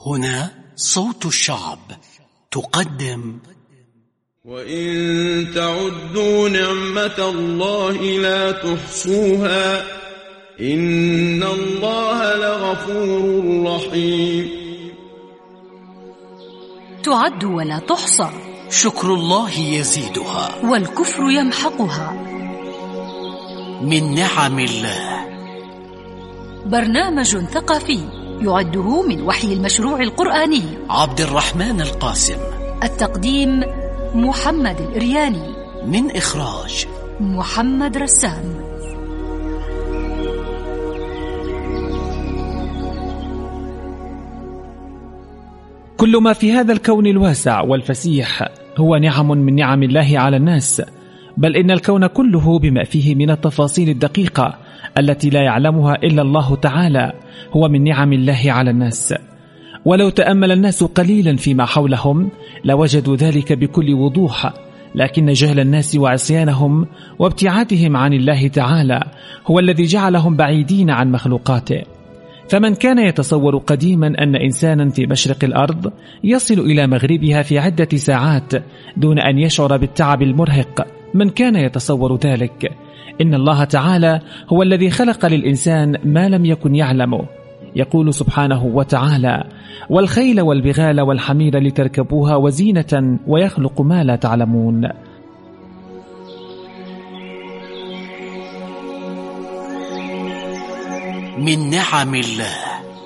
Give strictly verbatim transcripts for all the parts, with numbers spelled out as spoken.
هنا صوت الشعب تقدم وإن تعدوا نعمة الله لا تحصوها إن الله لغفور رحيم. تعد ولا تحصى، شكر الله يزيدها والكفر يمحقها. من نعم الله برنامج ثقافي يعده من وحي المشروع القرآني عبد الرحمن القاسم. التقديم محمد الإرياني. من إخراج محمد رسام. كل ما في هذا الكون الواسع والفسيح هو نعم من نعم الله على الناس، بل إن الكون كله بما فيه من التفاصيل الدقيقة التي لا يعلمها إلا الله تعالى هو من نعم الله على الناس. ولو تأمل الناس قليلا فيما حولهم لوجدوا ذلك بكل وضوح، لكن جهل الناس وعصيانهم وابتعادهم عن الله تعالى هو الذي جعلهم بعيدين عن مخلوقاته. فمن كان يتصور قديما أن إنسانا في مشرق الأرض يصل إلى مغربها في عدة ساعات دون أن يشعر بالتعب المرهق، من كان يتصور ذلك؟ إن الله تعالى هو الذي خلق للإنسان ما لم يكن يعلمه. يقول سبحانه وتعالى: والخيل والبغال والحمير لتركبوها وزينة ويخلق ما لا تعلمون. من نعم الله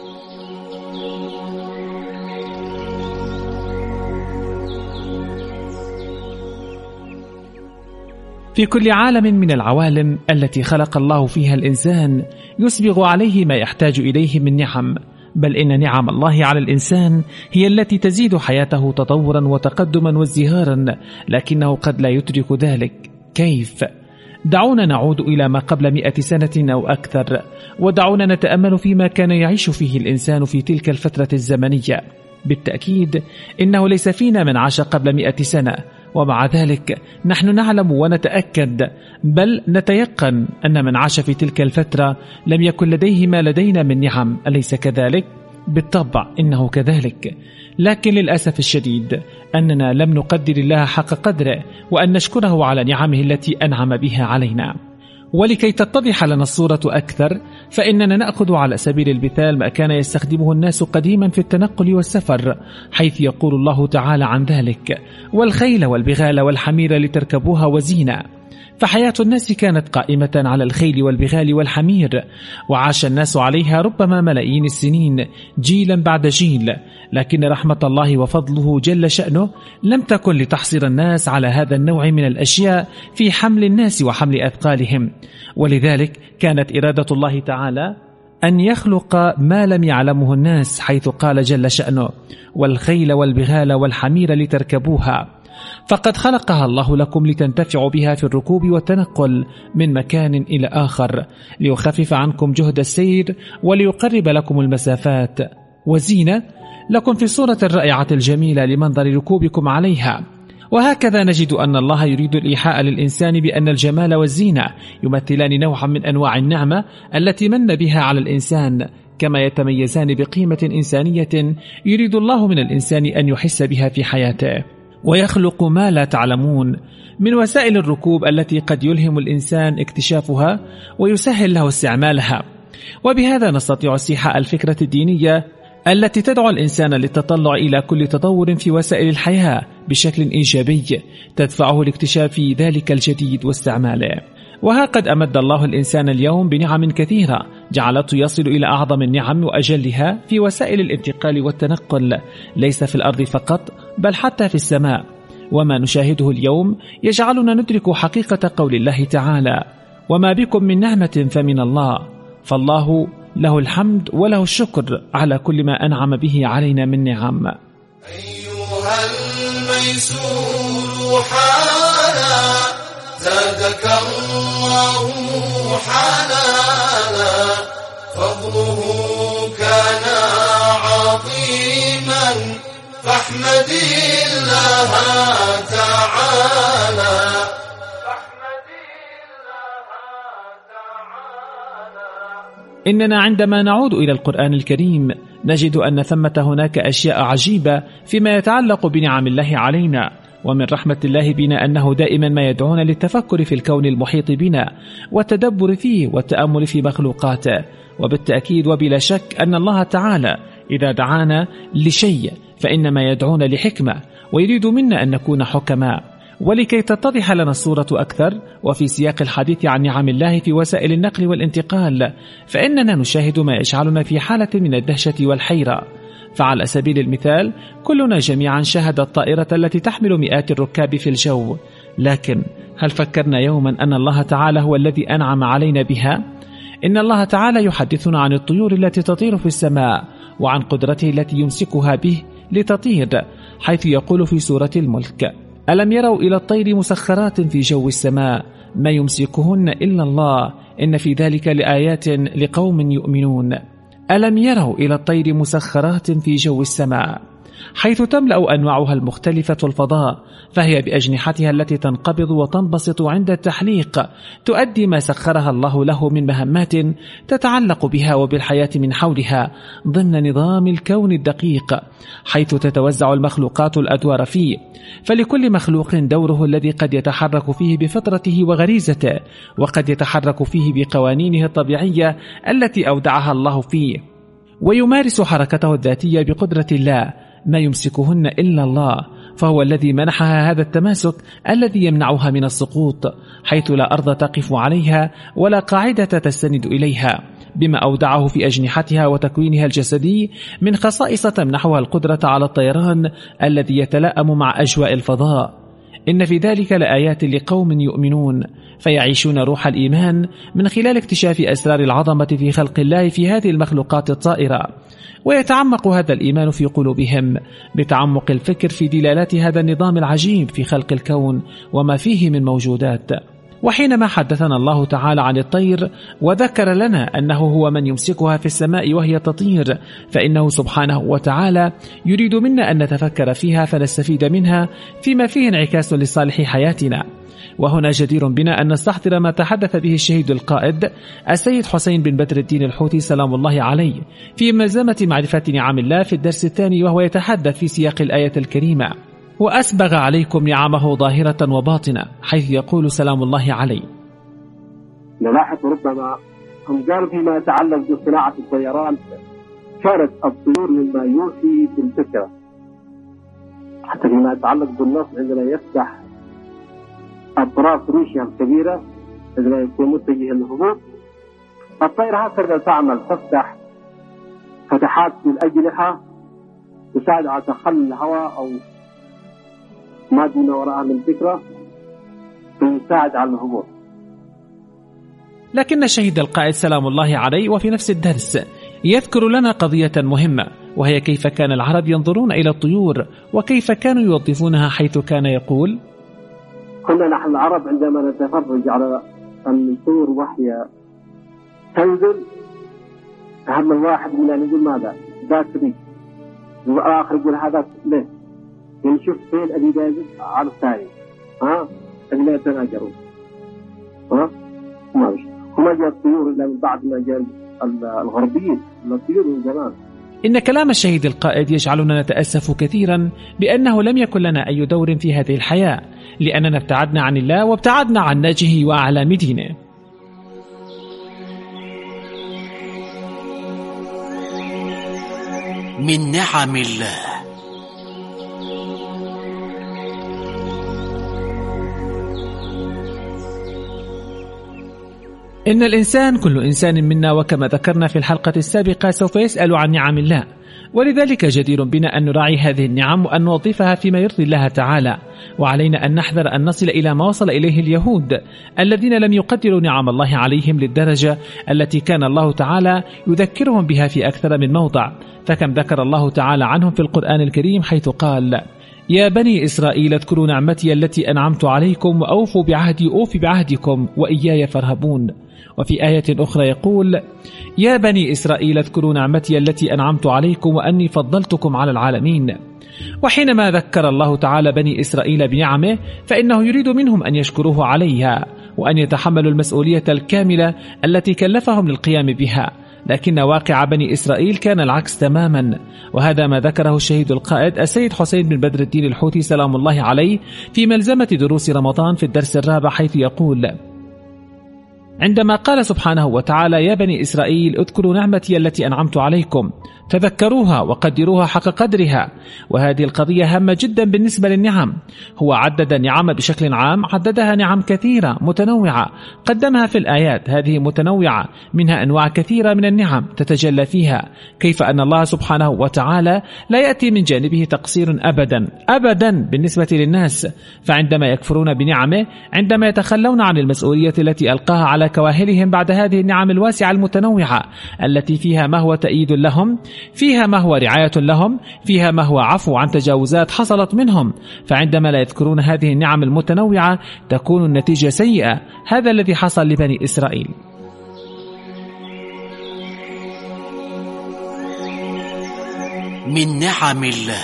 في كل عالم من العوالم التي خلق الله فيها الإنسان يسبغ عليه ما يحتاج إليه من نعم، بل إن نعم الله على الإنسان هي التي تزيد حياته تطورا وتقدما وازدهارا، لكنه قد لا يدرك ذلك. كيف؟ دعونا نعود إلى ما قبل مئة سنة أو أكثر، ودعونا نتأمل فيما كان يعيش فيه الإنسان في تلك الفترة الزمنية. بالتأكيد إنه ليس فينا من عاش قبل مئة سنة، ومع ذلك نحن نعلم ونتأكد بل نتيقن أن من عاش في تلك الفترة لم يكن لديه ما لدينا من نعم، أليس كذلك؟ بالطبع إنه كذلك، لكن للأسف الشديد أننا لم نقدر الله حق قدره وأن نشكره على نعمه التي أنعم بها علينا. ولكي تتضح لنا الصورة أكثر فإننا نأخذ على سبيل المثال ما كان يستخدمه الناس قديما في التنقل والسفر، حيث يقول الله تعالى عن ذلك: والخيل والبغال والحمير لتركبوها وزينة. فحياة الناس كانت قائمة على الخيل والبغال والحمير، وعاش الناس عليها ربما ملايين السنين جيلا بعد جيل، لكن رحمة الله وفضله جل شأنه لم تكن لتحصر الناس على هذا النوع من الأشياء في حمل الناس وحمل أثقالهم، ولذلك كانت إرادة الله تعالى أن يخلق ما لم يعلمه الناس، حيث قال جل شأنه: والخيل والبغال والحمير لتركبوها. فقد خلقها الله لكم لتنتفعوا بها في الركوب والتنقل من مكان إلى آخر، ليخفف عنكم جهد السير وليقرب لكم المسافات، وزينة لكم في الصورة الرائعة الجميلة لمنظر ركوبكم عليها. وهكذا نجد أن الله يريد الإيحاء للإنسان بأن الجمال والزينة يمثلان نوعا من أنواع النعمة التي من بها على الإنسان، كما يتميزان بقيمة إنسانية يريد الله من الإنسان أن يحس بها في حياته. ويخلق ما لا تعلمون من وسائل الركوب التي قد يلهم الإنسان اكتشافها ويسهل له استعمالها. وبهذا نستطيع استيحاء الفكرة الدينية التي تدعو الإنسان للتطلع إلى كل تطور في وسائل الحياة بشكل إيجابي تدفعه لاكتشاف ذلك الجديد واستعماله. وها قد أمد الله الإنسان اليوم بنعم كثيرة جعلته يصل إلى أعظم النعم وأجلها في وسائل الانتقال والتنقل، ليس في الأرض فقط بل حتى في السماء. وما نشاهده اليوم يجعلنا ندرك حقيقة قول الله تعالى: وما بكم من نعمة فمن الله. فالله له الحمد وله الشكر على كل ما أنعم به علينا من نعم. أيها الميسور حالا زادك الله حنانا، فضله كان عظيما فاحمد الله تعالى. إننا عندما نعود إلى القرآن الكريم نجد أن ثمة هناك أشياء عجيبة فيما يتعلق بنعم الله علينا. ومن رحمة الله بنا أنه دائما ما يدعونا للتفكر في الكون المحيط بنا والتدبر فيه والتأمل في مخلوقاته. وبالتأكيد وبلا شك أن الله تعالى إذا دعانا لشيء فإنما يدعونا لحكمة، ويريد منا أن نكون حكماء. ولكي تتضح لنا الصورة أكثر وفي سياق الحديث عن نعم الله في وسائل النقل والانتقال، فإننا نشاهد ما يجعلنا في حالة من الدهشة والحيرة. فعلى سبيل المثال كلنا جميعا شاهد الطائرة التي تحمل مئات الركاب في الجو، لكن هل فكرنا يوما أن الله تعالى هو الذي أنعم علينا بها؟ إن الله تعالى يحدثنا عن الطيور التي تطير في السماء وعن قدرته التي يمسكها به لتطير، حيث يقول في سورة الملك: ألم يروا إلى الطير مسخرات في جو السماء ما يمسكهن إلا الله إن في ذلك لآيات لقوم يؤمنون. ألم يروا إلى الطير مسخرات في جو السماء، حيث تملأ أنواعها المختلفة الفضاء، فهي بأجنحتها التي تنقبض وتنبسط عند التحليق تؤدي ما سخرها الله له من مهمات تتعلق بها وبالحياة من حولها ضمن نظام الكون الدقيق، حيث تتوزع المخلوقات الأدوار فيه، فلكل مخلوق دوره الذي قد يتحرك فيه بفطرته وغريزته، وقد يتحرك فيه بقوانينه الطبيعية التي أودعها الله فيه، ويمارس حركته الذاتية بقدرة الله ما يمسكهن إلا الله، فهو الذي منحها هذا التماسك الذي يمنعها من السقوط، حيث لا أرض تقف عليها ولا قاعدة تستند إليها، بما أودعه في أجنحتها وتكوينها الجسدي من خصائص تمنحها القدرة على الطيران الذي يتلائم مع أجواء الفضاء. إن في ذلك لآيات لقوم يؤمنون، فيعيشون روح الإيمان من خلال اكتشاف أسرار العظمة في خلق الله في هذه المخلوقات الطائرة، ويتعمق هذا الإيمان في قلوبهم بتعمق الفكر في دلالات هذا النظام العجيب في خلق الكون وما فيه من موجودات. وحينما حدثنا الله تعالى عن الطير وذكر لنا أنه هو من يمسكها في السماء وهي تطير، فإنه سبحانه وتعالى يريد منا أن نتفكر فيها فنستفيد منها فيما فيه انعكاس لصالح حياتنا. وهنا جدير بنا أن نستحضر ما تحدث به الشهيد القائد السيد حسين بن بدر الدين الحوثي سلام الله عليه في ملزمة معرفة نعم الله في الدرس الثاني، وهو يتحدث في سياق الآية الكريمة: وأسبغ عليكم نعمه ظاهرة وباطنة، حيث يقول سلام الله عليه: نلاحظ ربما هم قالوا فيما يتعلق بصناعة الطيران كانت الطيور مما يوحي بالفكرة، حتى فيما يتعلق بالنص عندما يفتح أطراف ريشها الكبيرة عندما يكون متجه للهبوط، الطير هكذا تعمل، تفتح فتحات في الأجنحة تساعد على تخلي الهواء أو ما دون وراءها من فكرة تساعد على الهبوط. لكن الشهيد القائد سلام الله عليه وفي نفس الدرس يذكر لنا قضية مهمة، وهي كيف كان العرب ينظرون إلى الطيور وكيف كانوا يوظفونها، حيث كان يقول: كنا نحن العرب عندما نتفرج على الطيور وهي تنزل أهم الواحد منا نقول ماذا ذاك لي، والآخر يقول هذا ليه، يعني شوف فين أبي دايز على الثاني، ها اللي لا يتناجرون، ها ما بيش وما جاء الطيور إلا من بعد ما جاء الغربيين، الطيور من زمان. إن كلام الشهيد القائد يجعلنا نتأسف كثيرا بأنه لم يكن لنا أي دور في هذه الحياة، لأننا ابتعدنا عن الله وابتعدنا عن ناجه وأعلام دينه. من نعم الله. إن الإنسان كل إنسان منا، وكما ذكرنا في الحلقة السابقة، سوف يسأل عن نعم الله، ولذلك جدير بنا أن نراعي هذه النعم وأن نوظفها فيما يرضي الله تعالى. وعلينا أن نحذر أن نصل إلى ما وصل إليه اليهود الذين لم يقدروا نعم الله عليهم للدرجة التي كان الله تعالى يذكرهم بها في أكثر من موضع. فكم ذكر الله تعالى عنهم في القرآن الكريم، حيث قال: يا بني إسرائيل اذكروا نعمتي التي أنعمت عليكم وأوفوا بعهدي أوف بعهدكم وإياي فارهبون. وفي آية أخرى يقول: يا بني إسرائيل اذكروا نعمتي التي أنعمت عليكم وأني فضلتكم على العالمين. وحينما ذكر الله تعالى بني إسرائيل بنعمه فإنه يريد منهم أن يشكروه عليها وأن يتحملوا المسؤولية الكاملة التي كلفهم للقيام بها، لكن واقع بني إسرائيل كان العكس تماما، وهذا ما ذكره الشهيد القائد السيد حسين بن بدر الدين الحوثي سلام الله عليه في ملزمة دروس رمضان في الدرس الرابع، حيث يقول: عندما قال سبحانه وتعالى: يا بني إسرائيل اذكروا نعمتي التي أنعمت عليكم، تذكروها وقدروها حق قدرها. وهذه القضية هامة جدا بالنسبة للنعم. هو عدد النعم بشكل عام، عددها نعم كثيرة متنوعة قدمها في الآيات، هذه متنوعة منها أنواع كثيرة من النعم تتجلى فيها، كيف أن الله سبحانه وتعالى لا يأتي من جانبه تقصير أبدا أبدا بالنسبة للناس. فعندما يكفرون بنعمه، عندما يتخلون عن المسؤولية التي ألقاها على كواهلهم بعد هذه النعم الواسعة المتنوعة التي فيها ما هو تأييد لهم، فيها ما هو رعاية لهم، فيها ما هو عفو عن تجاوزات حصلت منهم، فعندما لا يذكرون هذه النعم المتنوعة تكون النتيجة سيئة. هذا الذي حصل لبني إسرائيل. من نعم الله.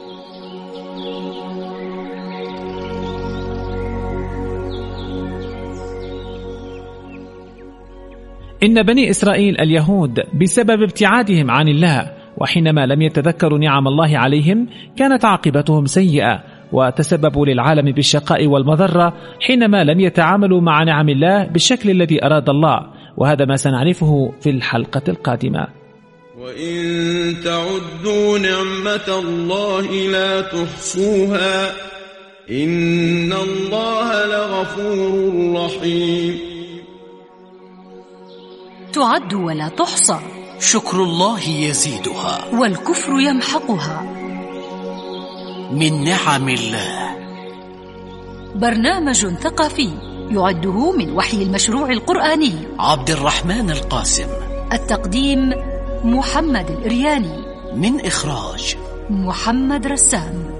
إن بني إسرائيل اليهود بسبب ابتعادهم عن الله، وحينما لم يتذكروا نعم الله عليهم، كانت عاقبتهم سيئة، وتسببوا للعالم بالشقاء والمضرة حينما لم يتعاملوا مع نعم الله بالشكل الذي أراد الله. وهذا ما سنعرفه في الحلقة القادمة. وإن تعدوا نعمة الله لا تحصوها إن الله لغفور رحيم. تعد ولا تحصى، شكر الله يزيدها والكفر يمحقها. من نعم الله. برنامج ثقافي يعده من وحي المشروع القرآني عبد الرحمن القاسم. التقديم محمد الإرياني. من إخراج محمد رسام.